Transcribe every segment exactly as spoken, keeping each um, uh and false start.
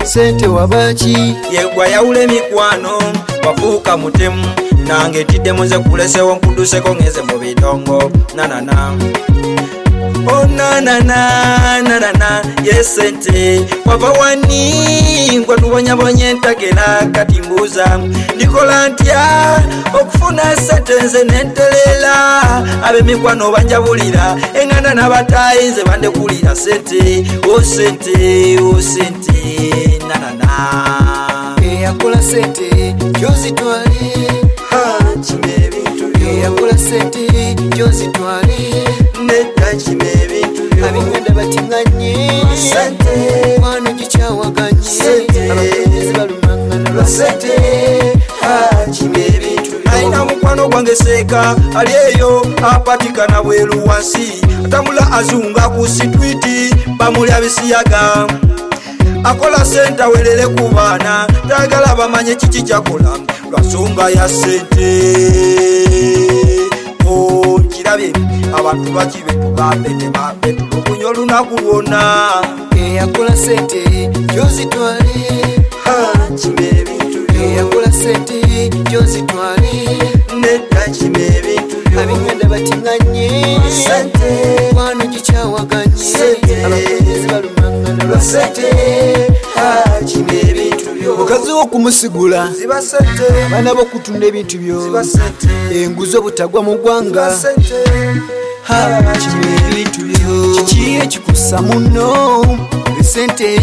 sente wabaki yegwa yaule mikwano wafuuka mutemu nange tidde muze kulesewo nkuduseko ngeze mu bidongo nanana oh nanana nanana yesente wava wani ngwa tubonyabonye entakera kati mbuuza ndikola ntya okufuna sente nze nentelela ab'emikwano banjabulira enganda n'abatayi nze bandekulira sente o sente o sente nanana eyakola sente gyozitwale kime ebintu eyakola sente gyozitwale nedda kime ebintu ab'enganda batinganye sente kwano gikyawaganye abakulembeze balumangana lwa sente kime ebintu ayina mukwano gwange seeka ali eyo apatikana bweru wansi atambula azunga ku sitwiti bamulya bisiyaga akola sente awerere ku baana tayagala bamanye kiki kyakola lwasonga ya sente okirabye abantu bakibe tugambe tebabe tulokunya olunaku lwonna eyakola sente gyozitwale kime ebintu eyakola sente gyozitwale nedda kime ebintu ab'enganda batinganye sente kwano gikyawaganye abakulembeze balumangana lwa sente kime ebintu mukazi w'okumusigula ziba sente abaana b'okutunda ebintu byo ziba sente enguzi obutagwa mu ggwanga sente kime ebintu byo kiki ekikussa muno esente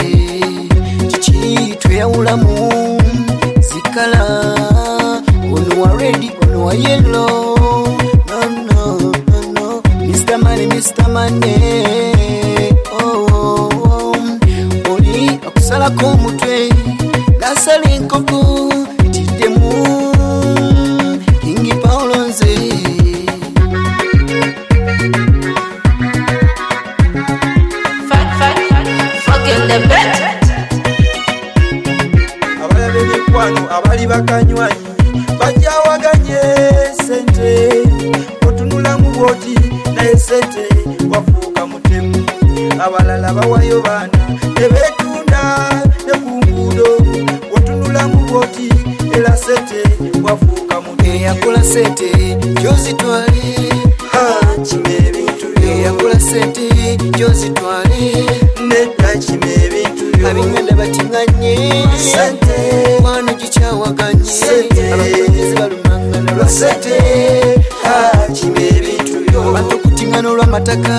kiki tweyawulamu zikala ono wa redi ono wa yelo no no no no Mister Money Mister Money oh, oh, oh. Oli akusalako omutwe gasala enkoko tiddemu Kingi Paulo nze abalaba emikwano abali bakanywanyi bajawaganye sente otunulamu bwoti naye sente wafuuka mutemu abalala bawayo baana tebetunda ne ku nguudo otunulamu bwoti era sente wafuuka mutemu eyakola sente gyozitwale kime ebintu eyakola sente gyozitwale nedda kime ebintu ab'enganda batinganye sente kwano gikyawaganye abakulembeze balumangana lwa sente kime ebintu abantu okutingana olw'amataka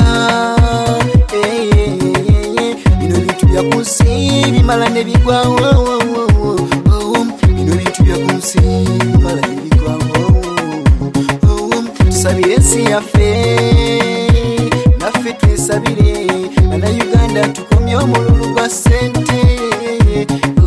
bino bintu bya ku nsi bimala ne bigwawo bino bintu bya ku nsi bimala ne bigwawo tusabire ensi yaffe naffe twesabire bannayuganda tukomye omululu gwa sente